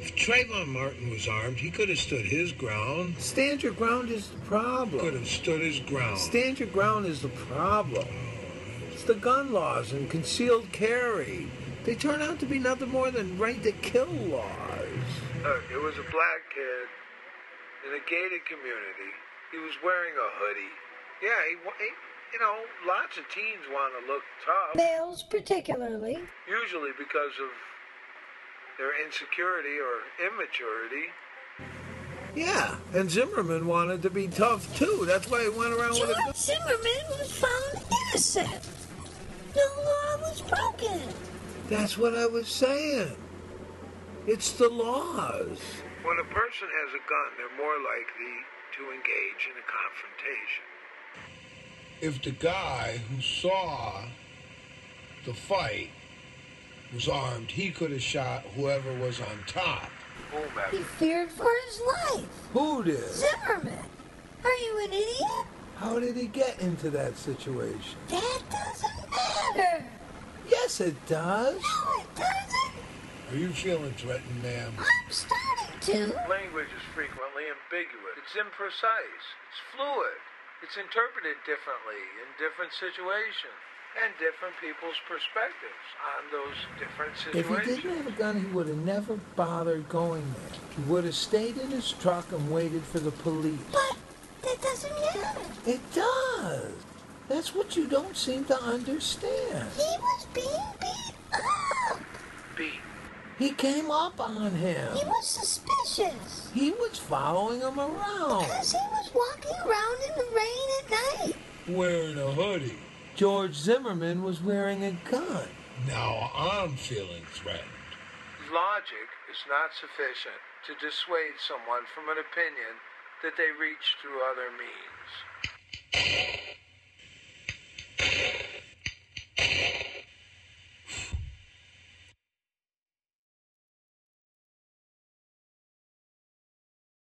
If Trayvon Martin was armed, he could have stood his ground. Stand your ground is the problem. Could have stood his ground. Stand your ground is the problem. It's the gun laws and concealed carry. They turn out to be nothing more than right-to-kill laws. Look, it was a black kid in a gated community. He was wearing a hoodie. Yeah, he lots of teens want to look tough. Males particularly. Usually because of their insecurity or immaturity. Yeah, and Zimmerman wanted to be tough, too. That's why he went around with a gun. Zimmerman was found innocent. No law was broken. That's what I was saying. It's the laws. When a person has a gun, they're more likely to engage in a confrontation. If the guy who saw the fight was armed, he could have shot whoever was on top. He feared for his life. Who did? Zimmerman. Are you an idiot? How did he get into that situation? That doesn't matter. Yes, it does. No, it doesn't. Are you feeling threatened, ma'am? I'm starting to. Language is frequently ambiguous. It's imprecise. It's fluid. It's interpreted differently in different situations and different people's perspectives on those different situations. If he didn't have a gun, he would have never bothered going there. He would have stayed in his truck and waited for the police. But that doesn't matter. It does. That's what you don't seem to understand. He was being beat up. Beat. He came up on him. He was suspicious. He was following him around. Because he was walking around in the rain at night. Wearing a hoodie. George Zimmerman was wearing a gun. Now I'm feeling threatened. Logic is not sufficient to dissuade someone from an opinion that they reach through other means.